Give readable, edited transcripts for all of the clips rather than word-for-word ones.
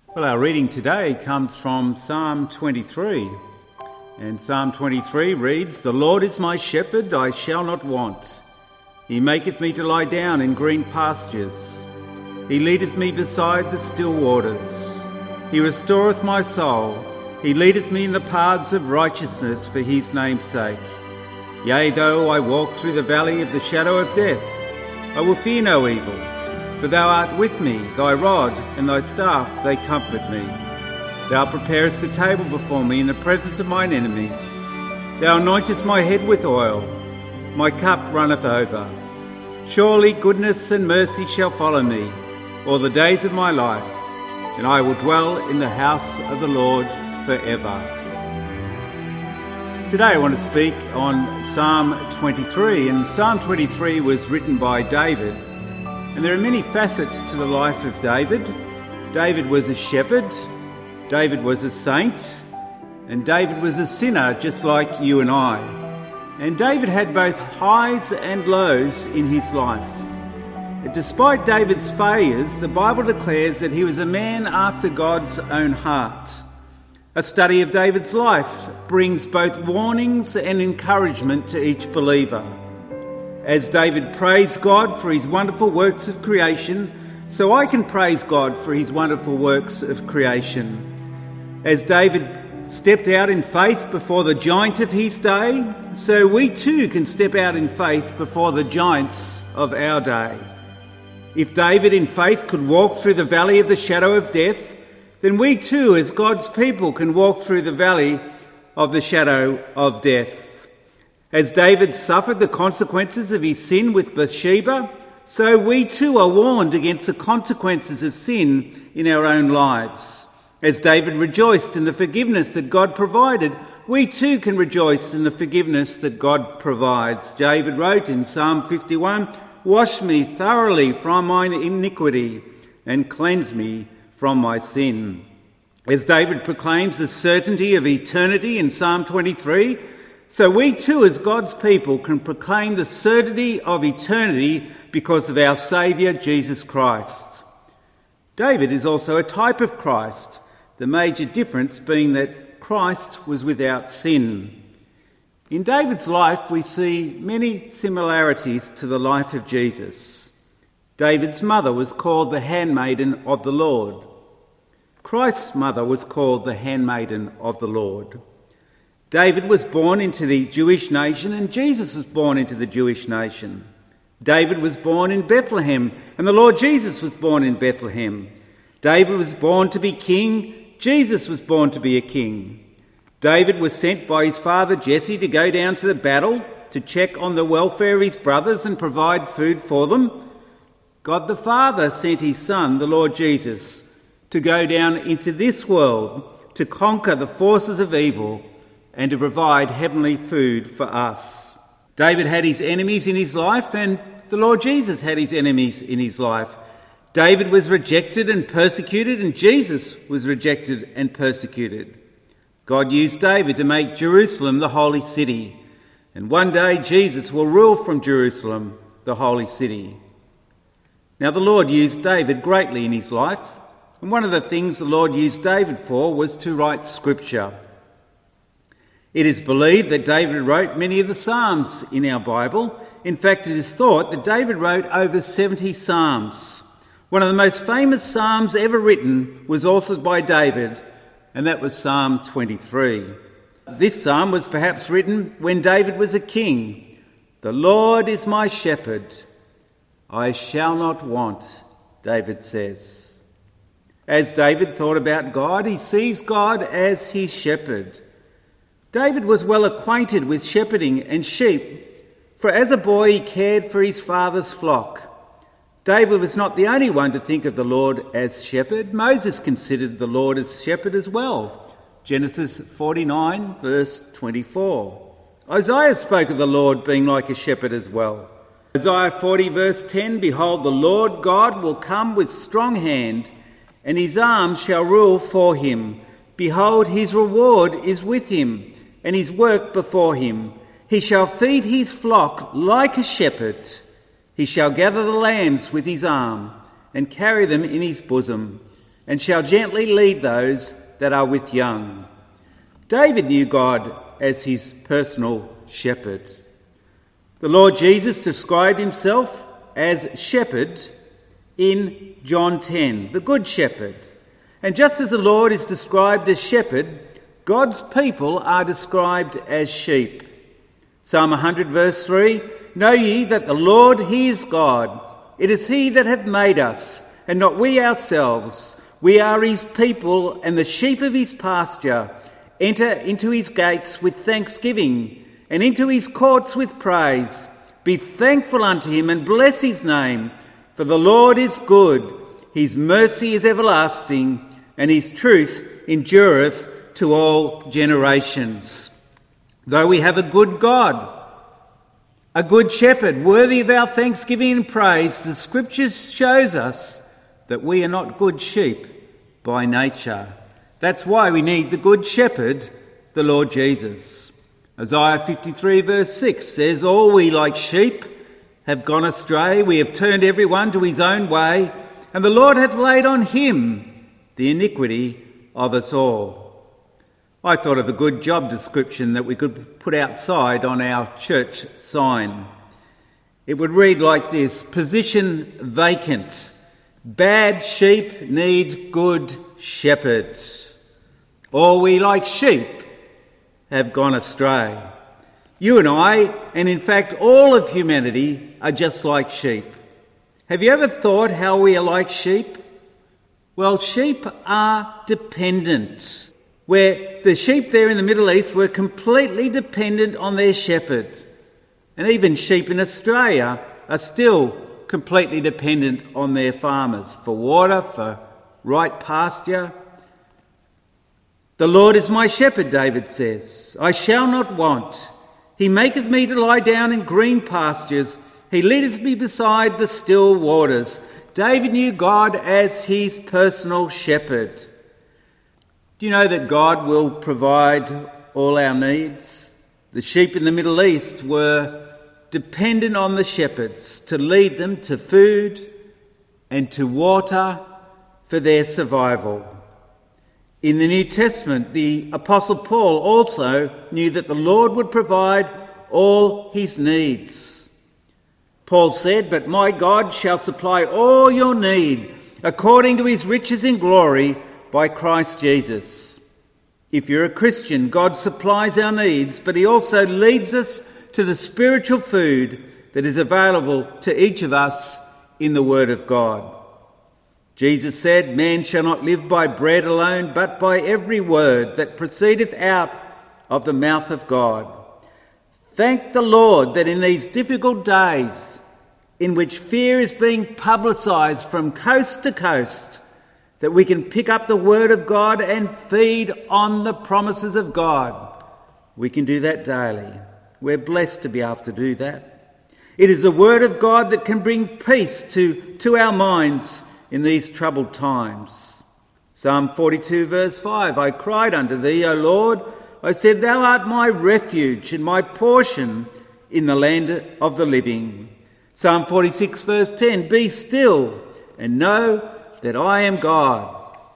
Well, our reading today comes from Psalm 23. And Psalm 23 reads, "The Lord is my shepherd, I shall not want. He maketh me to lie down in green pastures. He leadeth me beside the still waters. He restoreth my soul. He leadeth me in the paths of righteousness for his name's sake. Yea, though I walk through the valley of the shadow of death, I will fear no evil. For thou art with me, thy rod and thy staff, they comfort me. Thou preparest a table before me in the presence of mine enemies. Thou anointest my head with oil. My cup runneth over. Surely goodness and mercy shall follow me all the days of my life, and I will dwell in the house of the Lord forever." Today I want to speak on Psalm 23, and Psalm 23 was written by David. And there are many facets to the life of David. David was a shepherd, David was a saint, and David was a sinner just like you and I. And David had both highs and lows in his life. Despite David's failures, the Bible declares that he was a man after God's own heart. A study of David's life brings both warnings and encouragement to each believer. As David praised God for his wonderful works of creation, so I can praise God for his wonderful works of creation. As David stepped out in faith before the giant of his day, so we too can step out in faith before the giants of our day. If David in faith could walk through the valley of the shadow of death, then we too as God's people can walk through the valley of the shadow of death. As David suffered the consequences of his sin with Bathsheba, so we too are warned against the consequences of sin in our own lives. As David rejoiced in the forgiveness that God provided, we too can rejoice in the forgiveness that God provides. David wrote in Psalm 51, "Wash me thoroughly from mine iniquity and cleanse me from my sin." As David proclaims the certainty of eternity in Psalm 23, so we too as God's people can proclaim the certainty of eternity because of our Saviour Jesus Christ. David is also a type of Christ, the major difference being that Christ was without sin. In David's life we see many similarities to the life of Jesus. David's mother was called the handmaiden of the Lord. Christ's mother was called the handmaiden of the Lord. David was born into the Jewish nation and Jesus was born into the Jewish nation. David was born in Bethlehem and the Lord Jesus was born in Bethlehem. David was born to be king, Jesus was born to be a king. David was sent by his father Jesse to go down to the battle to check on the welfare of his brothers and provide food for them. God the Father sent his son, the Lord Jesus, to go down into this world to conquer the forces of evil and to provide heavenly food for us. David had his enemies in his life and the Lord Jesus had his enemies in his life. David was rejected and persecuted and Jesus was rejected and persecuted. God used David to make Jerusalem the holy city, and one day Jesus will rule from Jerusalem, the holy city. Now the Lord used David greatly in his life, and one of the things the Lord used David for was to write scripture. It is believed that David wrote many of the Psalms in our Bible. In fact, it is thought that David wrote over 70 Psalms. One of the most famous Psalms ever written was authored by David, and that was Psalm 23. This psalm was perhaps written when David was a king. "The Lord is my shepherd, I shall not want," David says. As David thought about God, he sees God as his shepherd. David was well acquainted with shepherding and sheep, for as a boy he cared for his father's flock. David was not the only one to think of the Lord as shepherd. Moses considered the Lord as shepherd as well. Genesis 49 verse 24. Isaiah spoke of the Lord being like a shepherd as well. Isaiah 40 verse 10, "Behold, the Lord God will come with strong hand, and his arm shall rule for him. Behold, his reward is with him, and his work before him. He shall feed his flock like a shepherd. He shall gather the lambs with his arm, and carry them in his bosom, and shall gently lead those that are with young. David knew God as his personal shepherd. The Lord Jesus described himself as shepherd in John 10, the Good Shepherd. And just as the Lord is described as shepherd, God's people are described as sheep. Psalm 100 verse 3, Know ye that the Lord, he is God. It is he that hath made us, and not we ourselves. We are his people, and the sheep of his pasture. Enter into his gates with thanksgiving, and into his courts with praise. Be thankful unto him, and bless his name. For the Lord is good, his mercy is everlasting, and his truth endureth to all generations. Though we have a good God, a good shepherd, worthy of our thanksgiving and praise, the Scriptures shows us that we are not good sheep by nature. That's why we need the good shepherd, the Lord Jesus. Isaiah 53 verse 6 says, All we like sheep have gone astray, we have turned every one to his own way, and the Lord hath laid on him the iniquity of us all. I thought of a good job description that we could put outside on our church sign. It would read like this: position vacant. Bad sheep need good shepherds. All we like sheep have gone astray. You and I, and in fact all of humanity, are just like sheep. Have you ever thought how we are like sheep? Well, sheep are dependent. Where the sheep there in the Middle East were completely dependent on their shepherd. And even sheep in Australia are still completely dependent on their farmers for water, for right pasture. The Lord is my shepherd, David says. I shall not want. He maketh me to lie down in green pastures. He leadeth me beside the still waters. David knew God as his personal shepherd. Do you know that God will provide all our needs? The sheep in the Middle East were dependent on the shepherds to lead them to food and to water for their survival. In the New Testament, the Apostle Paul also knew that the Lord would provide all his needs. Paul said, But my God shall supply all your need according to his riches in glory by Christ Jesus. If you're a Christian, God supplies our needs, but he also leads us to the spiritual food that is available to each of us in the Word of God. Jesus said, Man shall not live by bread alone, but by every word that proceedeth out of the mouth of God. Thank the Lord that in these difficult days, in which fear is being publicised from coast to coast, that we can pick up the Word of God and feed on the promises of God. We can do that daily. We're blessed to be able to do that. It is the Word of God that can bring peace to our minds in these troubled times. Psalm 42 verse 5, I cried unto thee, O Lord. I said, Thou art my refuge and my portion in the land of the living. Psalm 46 verse 10, Be still and know that I am God.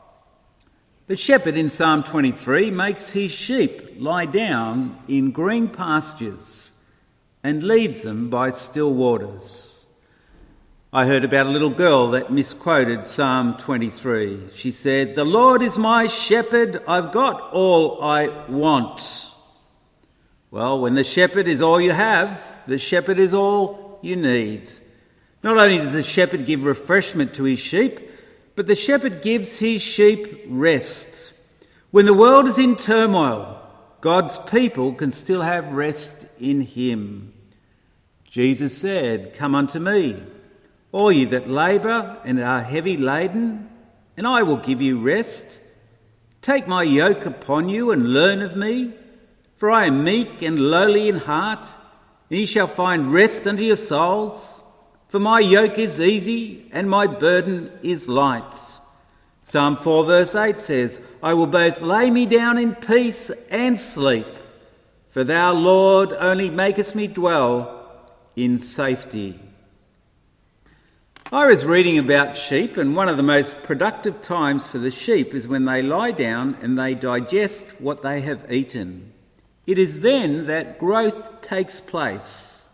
The shepherd in Psalm 23 makes his sheep lie down in green pastures and leads them by still waters. I heard about a little girl that misquoted Psalm 23. She said, The Lord is my shepherd, I've got all I want. Well, when the shepherd is all you have, the shepherd is all you need. Not only does the shepherd give refreshment to his sheep, but the shepherd gives his sheep rest. When the world is in turmoil, God's people can still have rest in him. Jesus said, Come unto me, all ye that labour and are heavy laden, and I will give you rest. Take my yoke upon you and learn of me, for I am meek and lowly in heart, and ye shall find rest unto your souls. For my yoke is easy and my burden is light. Psalm 4 verse 8 says, I will both lay me down in peace and sleep, for thou, Lord, only makest me dwell in safety. I was reading about sheep, and one of the most productive times for the sheep is when they lie down and they digest what they have eaten. It is then that growth takes place.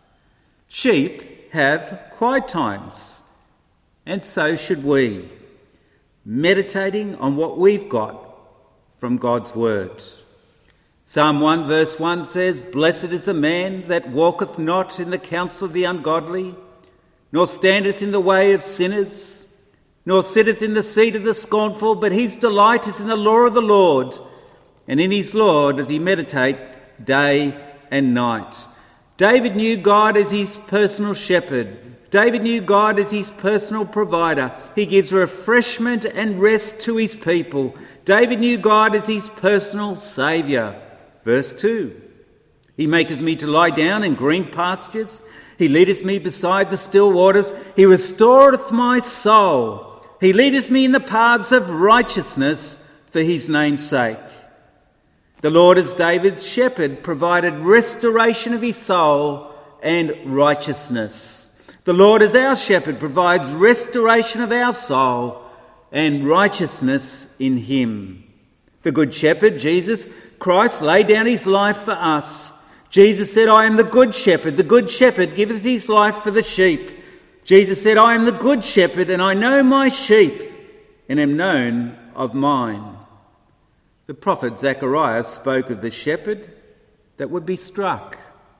Sheep have quiet times, and so should we, meditating on what we've got from God's word. Psalm 1 verse 1 says, "Blessed is the man that walketh not in the counsel of the ungodly, nor standeth in the way of sinners, nor sitteth in the seat of the scornful, but his delight is in the law of the Lord, and in his law doth he meditate day and night." David knew God as his personal shepherd. David knew God as his personal provider. He gives refreshment and rest to his people. David knew God as his personal saviour. Verse 2, "He maketh me to lie down in green pastures. He leadeth me beside the still waters. He restoreth my soul. He leadeth me in the paths of righteousness for his name's sake." The Lord, as David's shepherd, provided restoration of his soul and righteousness. The Lord, as our shepherd, provides restoration of our soul and righteousness in him. The Good Shepherd, Jesus Christ, laid down his life for us. Jesus said, "I am the good shepherd. The good shepherd giveth his life for the sheep." Jesus said, "I am the good shepherd, and I know my sheep, and am known of mine." The prophet Zechariah spoke of the shepherd that would be struck.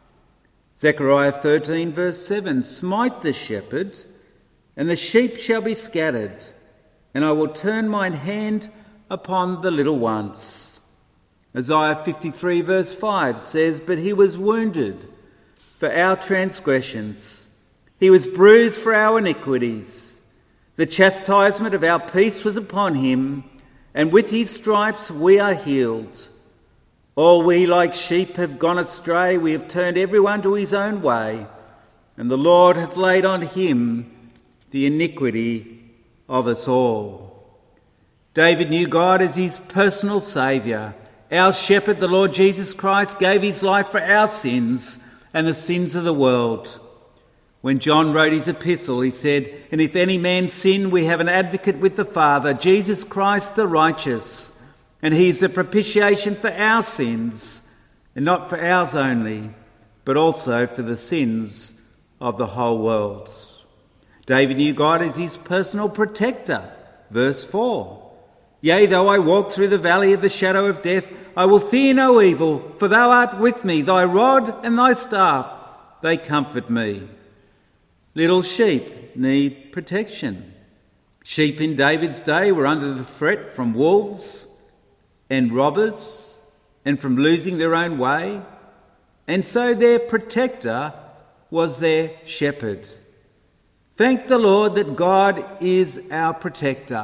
Zechariah 13 verse 7, "Smite the shepherd, and the sheep shall be scattered, and I will turn mine hand upon the little ones." Isaiah 53 verse 5 says, "But he was wounded for our transgressions. He was bruised for our iniquities. The chastisement of our peace was upon him, and with his stripes we are healed. All we like sheep have gone astray. We have turned everyone to his own way, and the Lord hath laid on him the iniquity of us all." David knew God as his personal saviour. Our shepherd, the Lord Jesus Christ, gave his life for our sins and the sins of the world. When John wrote his epistle, he said, "And if any man sin, we have an advocate with the Father, Jesus Christ the righteous. And he is the propitiation for our sins, and not for ours only, but also for the sins of the whole world." David knew God as his personal protector. Verse 4, "Yea, though I walk through the valley of the shadow of death, I will fear no evil, for thou art with me. Thy rod and thy staff, they comfort me." Little sheep need protection. Sheep in David's day were under the threat from wolves and robbers and from losing their own way, and so their protector was their shepherd. Thank the Lord that God is our protector.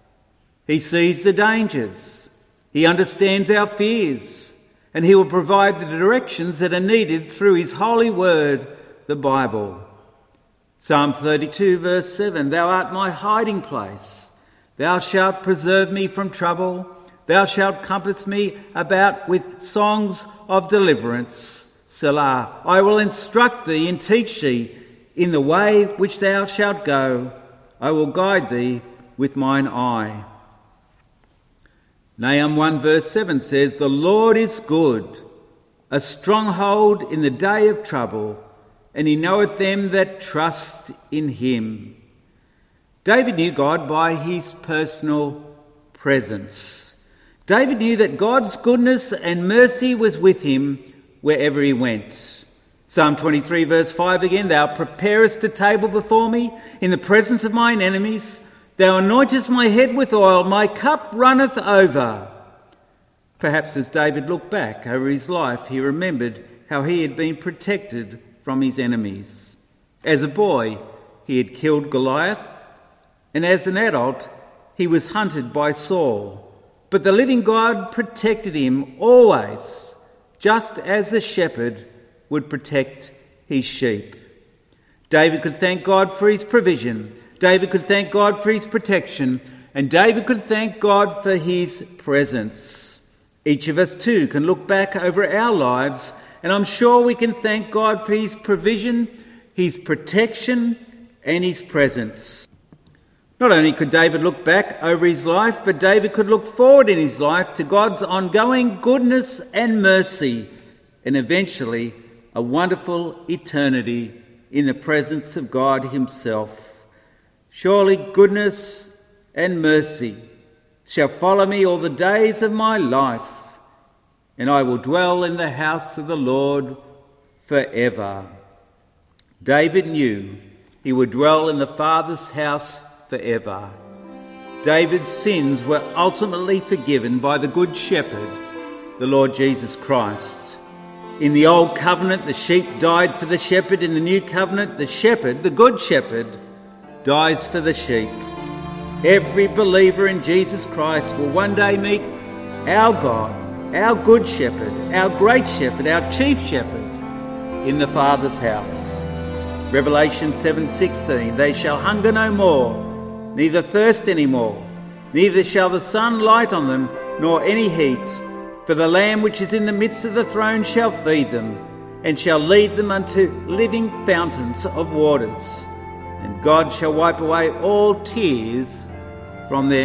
He sees the dangers, he understands our fears, and he will provide the directions that are needed through his holy word, the Bible. Psalm 32 verse 7, "Thou art my hiding place. Thou shalt preserve me from trouble. Thou shalt compass me about with songs of deliverance. Selah. I will instruct thee and teach thee in the way which thou shalt go. I will guide thee with mine eye." Nahum 1 verse 7 says, "The Lord is good, a stronghold in the day of trouble, and he knoweth them that trust in him." David knew God by his personal presence. David knew that God's goodness and mercy was with him wherever he went. Psalm 23 verse 5 again, "Thou preparest a table before me in the presence of mine enemies. Thou anointest my head with oil, my cup runneth over." Perhaps as David looked back over his life, he remembered how he had been protected from his enemies. As a boy, he had killed Goliath, and as an adult, he was hunted by Saul. But the living God protected him always, just as a shepherd would protect his sheep. David could thank God for his provision. David could thank God for his protection, and David could thank God for his presence. Each of us too can look back over our lives, and I'm sure we can thank God for his provision, his protection, and his presence. Not only could David look back over his life, but David could look forward in his life to God's ongoing goodness and mercy, and eventually a wonderful eternity in the presence of God himself. Surely goodness and mercy shall follow me all the days of my life, and I will dwell in the house of the Lord forever. David knew he would dwell in the Father's house forever. David's sins were ultimately forgiven by the Good Shepherd, the Lord Jesus Christ. In the Old Covenant, the sheep died for the shepherd. In the New Covenant, the shepherd, the Good Shepherd, dies for the sheep. Every believer in Jesus Christ will one day meet our God, our Good Shepherd, our Great Shepherd, our Chief Shepherd in the Father's house. Revelation 7:16, they shall hunger no more, neither thirst any more, neither shall the sun light on them, nor any heat. For the Lamb which is in the midst of the throne shall feed them, and shall lead them unto living fountains of waters. And God shall wipe away all tears from their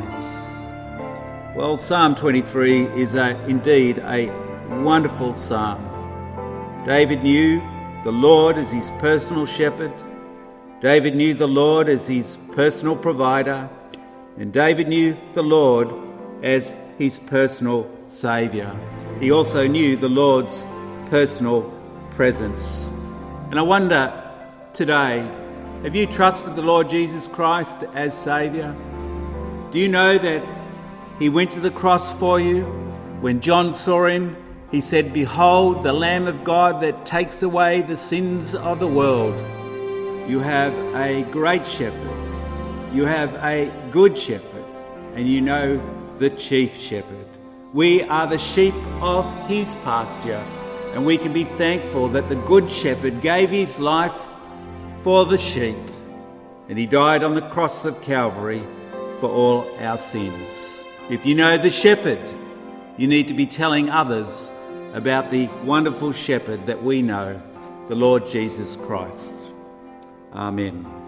eyes. Well, Psalm 23 is indeed a wonderful psalm. David knew the Lord as his personal shepherd. David knew the Lord as his personal provider. And David knew the Lord as his personal Saviour. He also knew the Lord's personal presence. And I wonder today, have you trusted the Lord Jesus Christ as Saviour? Do you know that he went to the cross for you? When John saw him, he said, "Behold, the Lamb of God that takes away the sins of the world." You have a great shepherd. You have a good shepherd. And you know the chief shepherd. We are the sheep of his pasture, and we can be thankful that the good shepherd gave his life for the sheep, and he died on the cross of Calvary for all our sins. If you know the shepherd, you need to be telling others about the wonderful shepherd that we know, the Lord Jesus Christ. Amen.